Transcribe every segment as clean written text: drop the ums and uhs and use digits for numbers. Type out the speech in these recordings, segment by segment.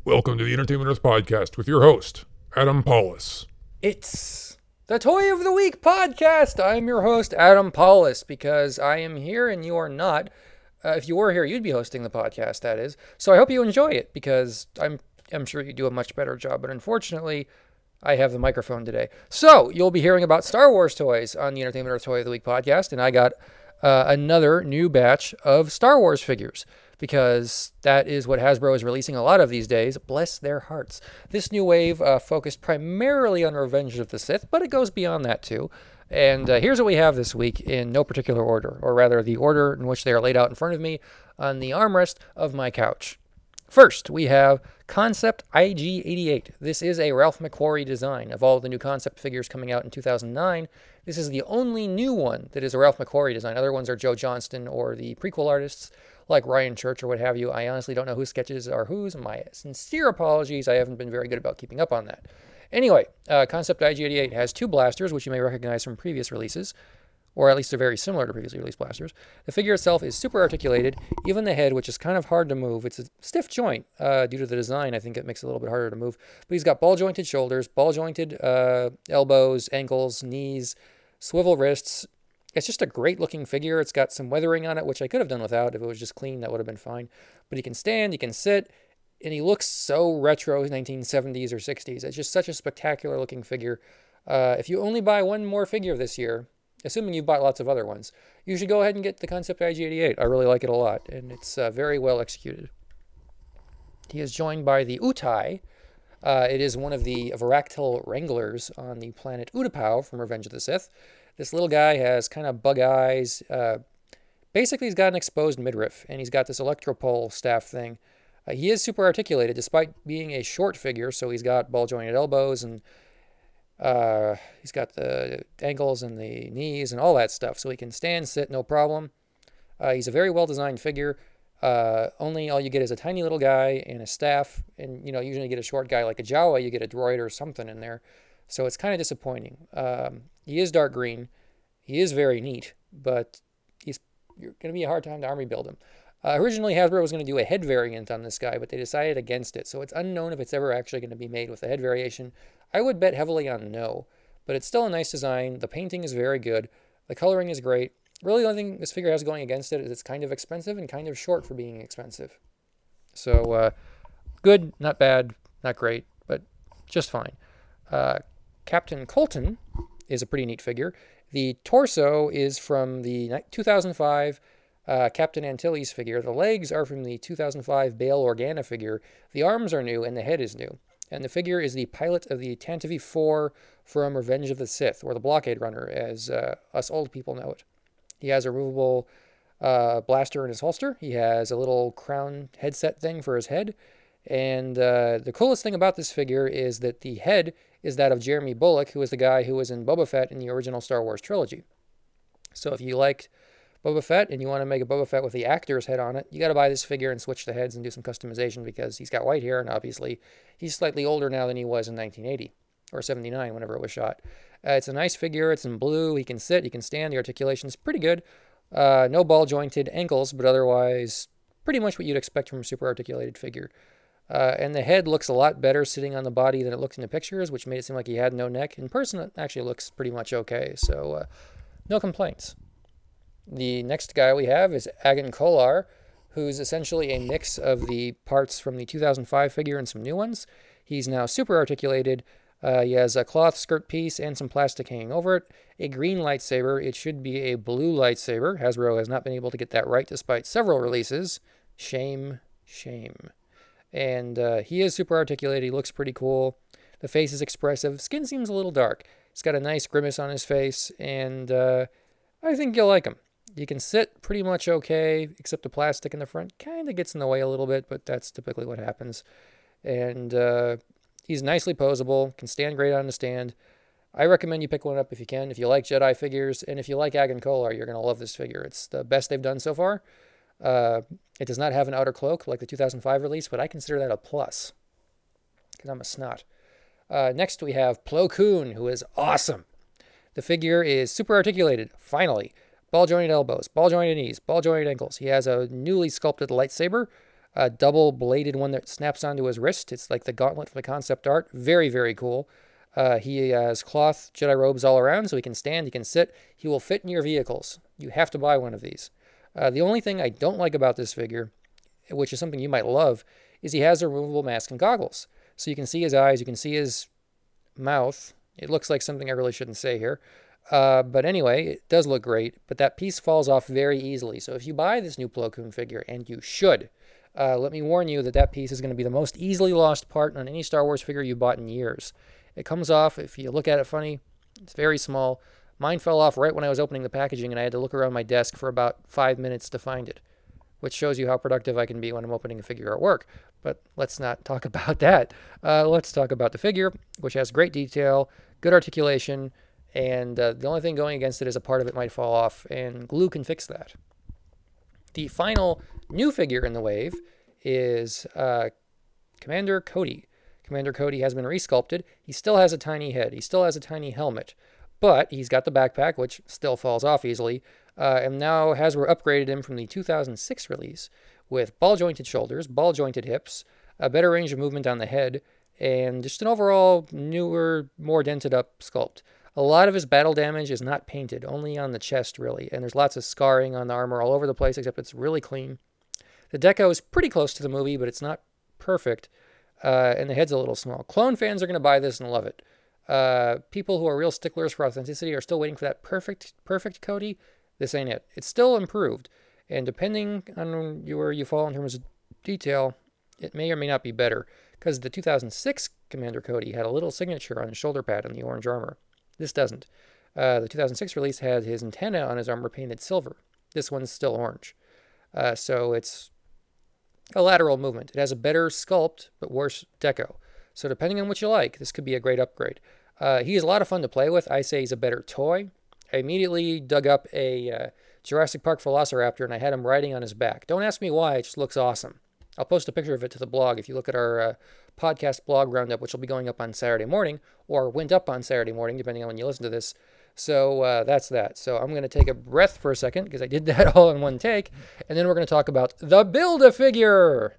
Welcome to the Entertainment Earth Podcast with your host, Adam Paulus. It's the Toy of the Week podcast. I'm your host, Adam Paulus, because I am here and you are not. If you were here, you'd be hosting the podcast, that is. So I hope you enjoy it, because I'm sure you do a much better job. But unfortunately, I have the microphone today. So you'll be hearing about Star Wars toys on the Entertainment Earth Toy of the Week podcast, and I got another new batch of Star Wars figures, because that is what Hasbro is releasing a lot of these days. Bless their hearts. This new wave focused primarily on Revenge of the Sith, but it goes beyond that too. And here's what we have this week in no particular order, or rather the order in which they are laid out in front of me on the armrest of my couch. First, we have Concept IG-88. This is a Ralph McQuarrie design. Of all the new concept figures coming out in 2009, this is the only new one that is a Ralph McQuarrie design. Other ones are Joe Johnston or the prequel artists like Ryan Church or what have you. I honestly don't know whose sketches are whose. My sincere apologies. I haven't been very good about keeping up on that. Anyway, Concept IG-88 has two blasters, which you may recognize from previous releases, or at least they're very similar to previously released blasters. The figure itself is super articulated. Even the head, which is kind of hard to move, it's a stiff joint due to the design. I think it makes it a little bit harder to move. But he's got ball-jointed shoulders, ball-jointed elbows, ankles, knees, swivel wrists. It's just a great-looking figure. It's got some weathering on it, which I could have done without. If it was just clean, that would have been fine. But he can stand, he can sit, and he looks so retro 1970s or 60s. It's just such a spectacular-looking figure. If you only buy one more figure this year, assuming you've bought lots of other ones, you should go ahead and get the Concept IG-88. I really like it a lot, and it's very well executed. He is joined by the Utai. It is one of the Varactyl Wranglers on the planet Utapau from Revenge of the Sith. This little guy has kind of bug eyes. Basically, he's got an exposed midriff, and he's got this electropole staff thing. He is super articulated, despite being a short figure, so he's got ball-jointed elbows, and he's got the ankles and the knees and all that stuff, so he can stand, sit, no problem. He's a very well-designed figure. Only all you get is a tiny little guy and a staff, and usually you get a short guy like a Jawa, you get a droid or something in there, so it's kind of disappointing. He is dark green. He is very neat, but you're going to be a hard time to army build him. Originally, Hasbro was going to do a head variant on this guy, but they decided against it, so it's unknown if it's ever actually going to be made with a head variation. I would bet heavily on no, but it's still a nice design. The painting is very good. The coloring is great. Really, the only thing this figure has going against it is it's kind of expensive and kind of short for being expensive. So, good, not bad, not great, but just fine. Captain Colton is a pretty neat figure. The torso is from the 2005 Captain Antilles figure. The legs are from the 2005 Bail Organa figure. The arms are new and the head is new. And the figure is the pilot of the Tantive 4 from Revenge of the Sith, or the Blockade Runner, as us old people know it. He has a removable blaster in his holster. He has a little crown headset thing for his head. And the coolest thing about this figure is that the head is that of Jeremy Bulloch, who is the guy who was in Boba Fett in the original Star Wars trilogy. So if you liked Boba Fett and you want to make a Boba Fett with the actor's head on it, you got to buy this figure and switch the heads and do some customization, because he's got white hair, and obviously he's slightly older now than he was in 1980 or 79, whenever it was shot. It's a nice figure. It's in blue. He can sit, he can stand. The articulation is pretty good. No ball jointed ankles, but otherwise pretty much what you'd expect from a super articulated figure. And the head looks a lot better sitting on the body than it looked in the pictures, which made it seem like he had no neck. In person, it actually looks pretty much okay, so no complaints. The next guy we have is Agon Kolar, who's essentially a mix of the parts from the 2005 figure and some new ones. He's now super articulated. He has a cloth skirt piece and some plastic hanging over it. A green lightsaber. It should be a blue lightsaber. Hasbro has not been able to get that right despite several releases. Shame, shame. And he is super articulated. He looks pretty cool. The face is expressive. Skin seems a little dark. He's got a nice grimace on his face, and I think you'll like him. You can sit pretty much okay, except the plastic in the front kind of gets in the way a little bit, but that's typically what happens. And he's nicely posable, can stand great on the stand. I recommend you pick one up if you can. If you like Jedi figures, and if you like Agon Kolar, you're going to love this figure. It's the best they've done so far. It does not have an outer cloak like the 2005 release, but I consider that a plus, because I'm a snot. Next we have Plo Koon, who is awesome. The figure is super articulated, finally. Ball-jointed elbows, ball-jointed knees, ball-jointed ankles. He has a newly sculpted lightsaber. A double-bladed one that snaps onto his wrist. It's like the gauntlet for the concept art. Very, very cool. He has cloth Jedi robes all around, so he can stand, he can sit. He will fit in your vehicles. You have to buy one of these. The only thing I don't like about this figure, which is something you might love, is he has a removable mask and goggles. So you can see his eyes, you can see his mouth. It looks like something I really shouldn't say here. But anyway, it does look great, but that piece falls off very easily. So if you buy this new Plo Koon figure, and you should, let me warn you that that piece is going to be the most easily lost part on any Star Wars figure you bought in years. It comes off, if you look at it funny, it's very small. Mine fell off right when I was opening the packaging, and I had to look around my desk for about 5 minutes to find it, which shows you how productive I can be when I'm opening a figure at work. But let's not talk about that. Let's talk about the figure, which has great detail, good articulation, and the only thing going against it is a part of it might fall off, and glue can fix that. The final new figure in the wave is Commander Cody. Commander Cody has been resculpted. He still has a tiny head. He still has a tiny helmet. But he's got the backpack, which still falls off easily. And now Hasbro upgraded him from the 2006 release with ball-jointed shoulders, ball-jointed hips, a better range of movement on the head, and just an overall newer, more dented-up sculpt. A lot of his battle damage is not painted, only on the chest, really. And there's lots of scarring on the armor all over the place, except it's really clean. The deco is pretty close to the movie, but it's not perfect. And the head's a little small. Clone fans are going to buy this and love it. People who are real sticklers for authenticity are still waiting for that perfect Cody. This ain't it. It's still improved. And depending on where you fall in terms of detail, it may or may not be better. Because the 2006 Commander Cody had a little signature on his shoulder pad in the orange armor. This doesn't. The 2006 release had his antenna on his armor painted silver. This one's still orange. So it's a lateral movement. It has a better sculpt, but worse deco. So depending on what you like, this could be a great upgrade. He is a lot of fun to play with. I say he's a better toy. I immediately dug up a Jurassic Park Velociraptor, and I had him riding on his back. Don't ask me why, it just looks awesome. I'll post a picture of it to the blog if you look at our podcast blog roundup, which will be going up on Saturday morning, or went up on Saturday morning, depending on when you listen to this. So that's that. So I'm going to take a breath for a second, because I did that all in one take, and then we're going to talk about the Build-A-Figure.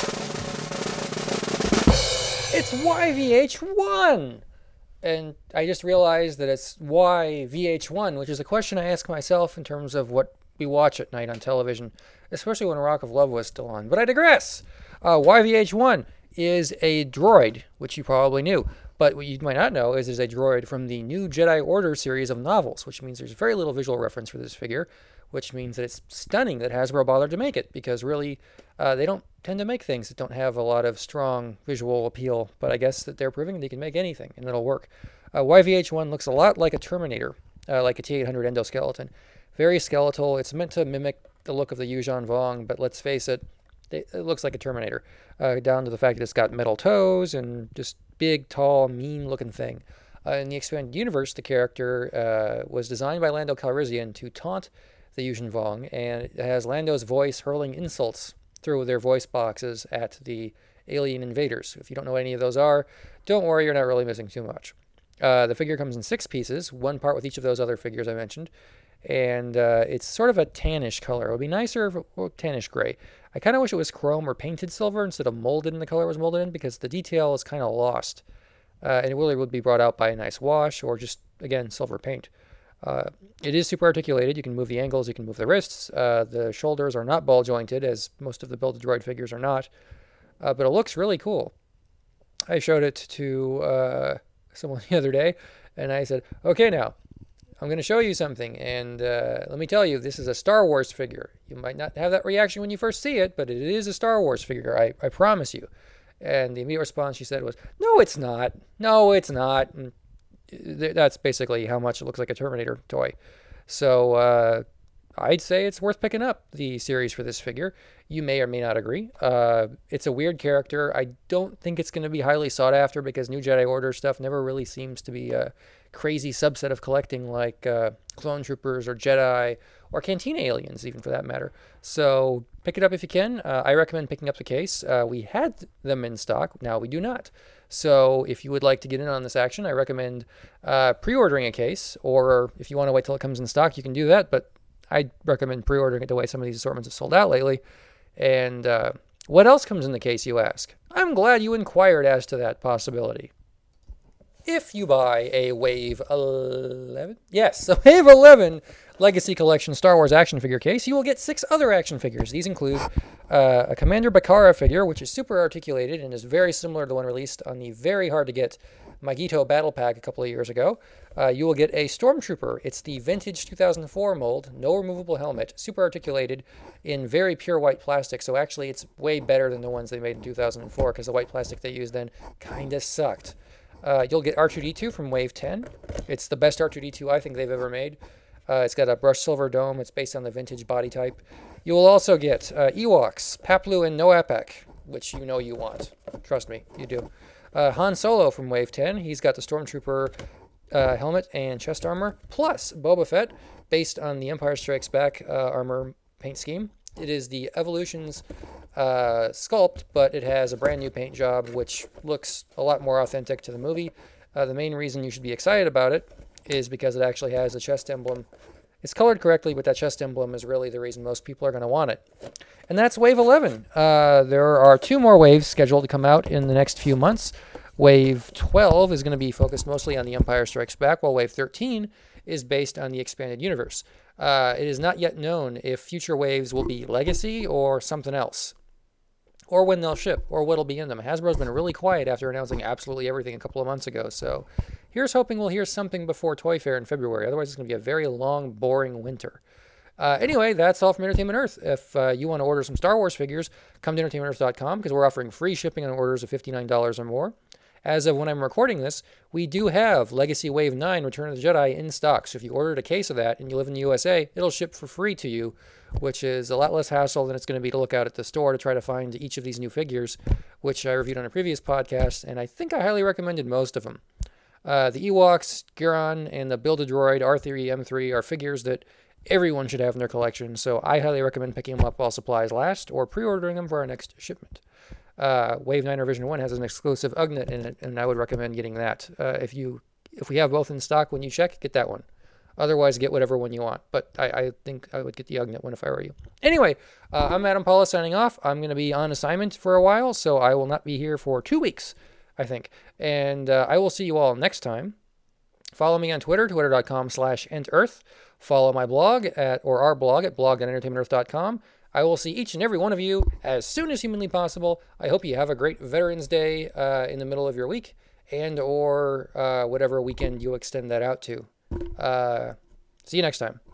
It's YVH1! And I just realized that it's YVH1, which is a question I ask myself in terms of what we watch at night on television, especially when Rock of Love was still on. But I digress. YVH1 is a droid, which you probably knew. But what you might not know is there's a droid from the new Jedi Order series of novels, which means there's very little visual reference for this figure, which means that it's stunning that Hasbro bothered to make it, because really they don't tend to make things that don't have a lot of strong visual appeal, but I guess that they're proving they can make anything, and it'll work. YVH1 looks a lot like a Terminator, like a T-800 endoskeleton. Very skeletal. It's meant to mimic the look of the Yuuzhan Vong, but let's face it, it looks like a Terminator, down to the fact that it's got metal toes and just big, tall, mean-looking thing. In the expanded universe, the character was designed by Lando Calrissian to taunt the Yuuzhan Vong, and it has Lando's voice hurling insults through their voice boxes at the alien invaders. If you don't know what any of those are, don't worry, you're not really missing too much. The figure comes in 6 pieces, one part with each of those other figures I mentioned, and it's sort of a tannish color. It would be nicer if it were tannish gray. I kind of wish it was chrome or painted silver instead of molded in the color it was molded in, because the detail is kind of lost, and it really would be brought out by a nice wash or just, again, silver paint. It is super articulated. You can move the angles, you can move the wrists. The shoulders are not ball jointed, as most of the Build-A-Droid figures are not, but it looks really cool. I showed it to someone the other day, and I said, okay, now I'm going to show you something, and let me tell you, this is a Star Wars figure. You might not have that reaction when you first see it, but it is a Star Wars figure, I promise you. And the immediate response she said was, no, it's not. No, it's not. And that's basically how much it looks like a Terminator toy. So I'd say it's worth picking up, the series for this figure. You may or may not agree. It's a weird character. I don't think it's going to be highly sought after, because New Jedi Order stuff never really seems to be a crazy subset of collecting, like Clone Troopers or Jedi or Cantina aliens, even, for that matter. So pick it up if you can. I recommend picking up the case. We had them in stock. Now we do not. So if you would like to get in on this action, I recommend pre-ordering a case, or if you want to wait till it comes in stock, you can do that, but I'd recommend pre-ordering it the way some of these assortments have sold out lately. And What else comes in the case, you ask? I'm glad you inquired as to that possibility. If you buy a Wave 11, yes, a Wave 11 Legacy Collection Star Wars action figure case, you will get 6 other action figures. These include a Commander Bakara figure, which is super articulated and is very similar to the one released on the very hard-to-get Magito Battle Pack a couple of years ago. You will get a Stormtrooper. It's the vintage 2004 mold, no removable helmet, super articulated in very pure white plastic. So actually, it's way better than the ones they made in 2004 because the white plastic they used then kind of sucked. You'll get R2-D2 from Wave 10. It's the best R2-D2 I think they've ever made. It's got a brushed silver dome. It's based on the vintage body type. You will also get Ewoks, Paplu, and Noapek, which you know you want. Trust me, you do. Han Solo from Wave 10. He's got the Stormtrooper helmet and chest armor, plus Boba Fett, based on the Empire Strikes Back armor paint scheme. It is the Evolutions sculpt, but it has a brand new paint job, which looks a lot more authentic to the movie. The main reason you should be excited about it is because it actually has a chest emblem. It's colored correctly, but that chest emblem is really the reason most people are going to want it. And that's Wave 11. There are 2 more waves scheduled to come out in the next few months. Wave 12 is going to be focused mostly on The Empire Strikes Back, while Wave 13 is based on the Expanded Universe. It is not yet known if future waves will be Legacy or something else, or when they'll ship, or what'll be in them. Hasbro's been really quiet after announcing absolutely everything a couple of months ago, so here's hoping we'll hear something before Toy Fair in February. Otherwise, it's going to be a very long, boring winter. Anyway, that's all from Entertainment Earth. If you want to order some Star Wars figures, come to entertainmentearth.com because we're offering free shipping on orders of $59 or more. As of when I'm recording this, we do have Legacy Wave 9 Return of the Jedi in stock. So if you ordered a case of that and you live in the USA, it'll ship for free to you, which is a lot less hassle than it's going to be to look out at the store to try to find each of these new figures, which I reviewed on a previous podcast, and I think I highly recommended most of them. The Ewoks, Giron, and the Build-A-Droid R3-M3 are figures that everyone should have in their collection, so I highly recommend picking them up while supplies last or pre-ordering them for our next shipment. Wave 9 Revision 1 has an exclusive Ugnaught in it, and I would recommend getting that. If we have both in stock when you check, get that one. Otherwise, get whatever one you want. But I think I would get the Ugnaught one if I were you. Anyway, I'm Adam Paula signing off. I'm going to be on assignment for a while, so I will not be here for 2 weeks, I think. And I will see you all next time. Follow me on Twitter, twitter.com/entearth. Follow my blog our blog at blog.entertainmentearth.com. I will see each and every one of you as soon as humanly possible. I hope you have a great Veterans Day in the middle of your week and or whatever weekend you extend that out to. See you next time.